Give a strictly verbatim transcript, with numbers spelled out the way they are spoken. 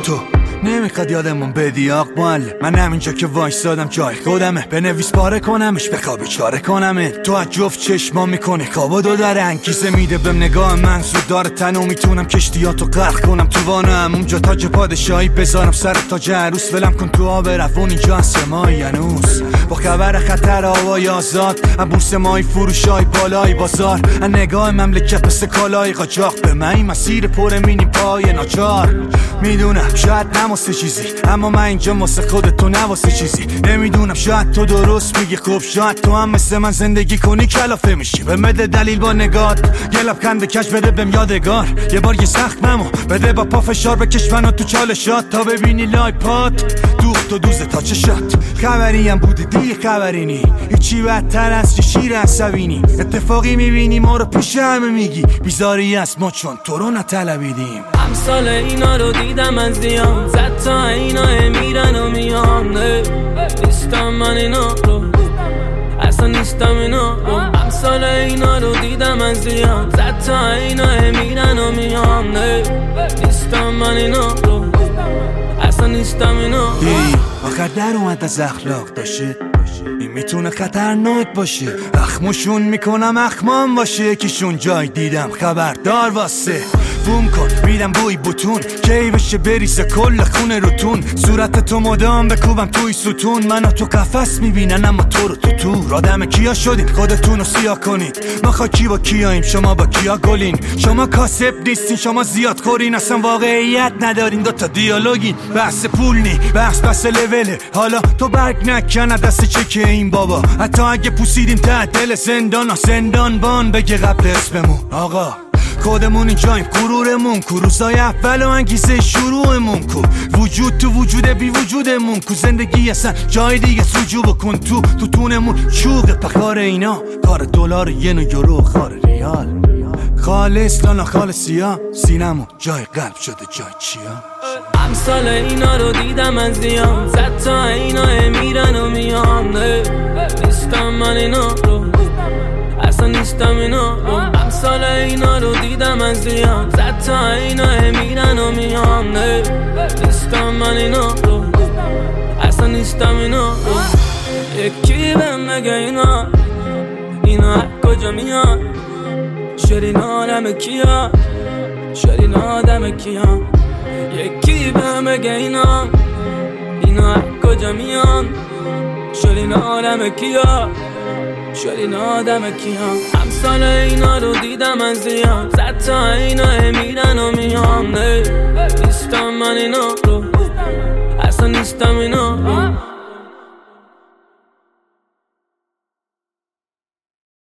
تو نمیخواد یادمون بدی آق معلم، من همینجا که وایسادم جای خودمه، بنویس پاره کنمش بخوابی چاره کنمه. تو از جفت چشما میکنی خوابو دو داره، انگیزه میده بهم نگاه من زود داره تنو، میتونم کشتیاتو غرق کنم تو وانم، اونجا تاج پادشاهی بذارم سر تاج عروس، ولم کن تو آب روون اینجا هست مای هنوز، با خبر خطر هوای آزاد بورس مای فروشای بالای بازار، نگاه مملکت مثل کالای قاچاق به من این مسیر پر مینی پای ناچار. میدونم شاید نماسه چیزی، اما من اینجا واسه خودت تو نواسه چیزی، نمیدونم شاید تو درست میگی، خوب شاید تو هم مثل من زندگی کنی کلافه میشی، به مده دلیل با نگات یه لبخند کش بده بهم یادگار، یه بار یه سخت ممو بده با پا فشار بکش منو تو چالشات، تا ببینی لای پات دوخت و دوزه تا چشات، خبری هم بودی دیگه خبری نی، هیچی بدتر از چه شیر عصبینی، اتفاقی میبینی ما رو پیش همه میگی، بیزاری است ما چون تو رو نطلبیدیم. امثال اینا رو دیدم از دیام، زد تا اینا میرن و میان، نیستم من اینا رو، اصلا نیستم اینا رو، امثال اینا رو دیدم از دیام، زد تا اینا میرن و میان، نیستم من اینا رو، اصلا نیستم اینا رو. آخر در اومد از اخلاق داشت، این میتونه خطرناک باشه، اخمشون میکنم اخمام باشه، یکیشون جای دیدم خبردار واسه، بوم کن میدم بوی بوتون کی بشه بریزه کل خونه روتون، صورت تو مدام بکوبم توی ستون، منو تو قفس میبینن اما تو رو تو تو، آدم کیا شدین خودتون رو سیاه کنید، ما خاکی با کیاییم شما با کیا گلین، شما کاسب نیستین شما زیاد خورین، اصلا واقعیت ندارین دوتا دیالوگین، بحث پول نی بحث بس لوله، حالا تو برگ نکن دست چکه این بابا، حتی اگه پوسیدیم ته دل زندان زندان بان بگه قبل اسممون آقا، خودمون اینجاییم غرورمون کو، روزای اول و انگیزه شروعمون کو، وجود تو وجود بی وجودمون کو، زندگی اصلا جای دیگه سجو بکن تو تو تونمون چوق پخار اینا، کار دلار ین و یورو خار ریال، خالص لانا خالصی ها سینمون جای قلب شده جای چیا. امثال اینا رو دیدم از دیام، زد تا اینا میرن و میان، نیستم من اینا رو، اصلا نیستم اینا رو، امثال اینا رو دیدم از دیام، زد تا اینا میرن و میان، نیستم من اینا رو، اصلا نیستم اینا رو. یکی بهم نگه اینا اینا کجا میان، شرین آدم کیا شرین آدم کیا، یکی بهم نگه اینا اینا کجا میان، شرین آدم کیا شرین آدم کیا، امثال اینا رو دیدم از دیام، زد تا اینا میرن و میان، نیستم من اینا رو، اصلا نیستم اینا